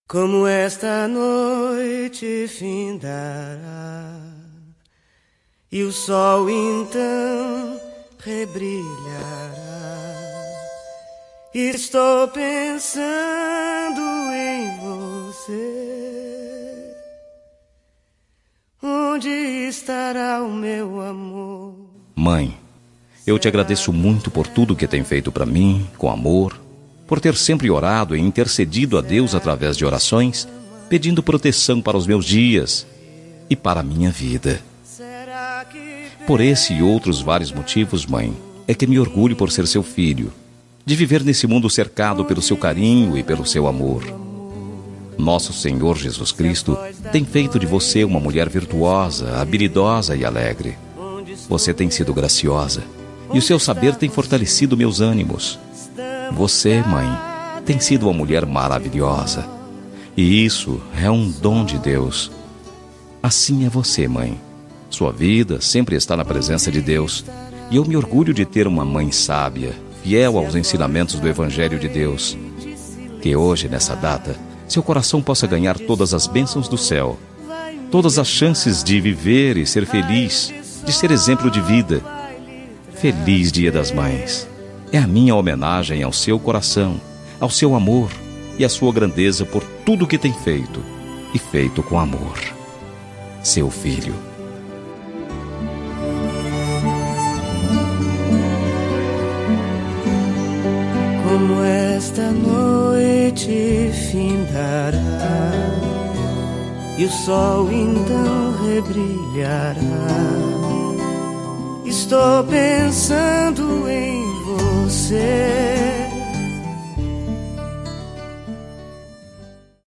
Como esta noite findará e o sol então rebrilhará, estou pensando em você. Onde estará o meu amor? Mãe, eu te agradeço muito por tudo que tem feito para mim, com amor, por ter sempre orado e intercedido a Deus através de orações, pedindo proteção para os meus dias e para a minha vida. Por esse e outros vários motivos, mãe, é que me orgulho por ser seu filho, de viver nesse mundo cercado pelo seu carinho e pelo seu amor. Nosso Senhor Jesus Cristo tem feito de você uma mulher virtuosa, habilidosa e alegre. Você tem sido graciosa e o seu saber tem fortalecido meus ânimos. Você, mãe, tem sido uma mulher maravilhosa. E isso é um dom de Deus. Assim é você, mãe. Sua vida sempre está na presença de Deus. E eu me orgulho de ter uma mãe sábia, fiel aos ensinamentos do Evangelho de Deus. Que hoje, nessa data, seu coração possa ganhar todas as bênçãos do céu, todas as chances de viver e ser feliz, de ser exemplo de vida. Feliz Dia das Mães. É a minha homenagem ao seu coração, ao seu amor e à sua grandeza por tudo que tem feito, e feito com amor. Seu filho. Como esta noite findará e o sol então rebrilhará, estou pensando em você.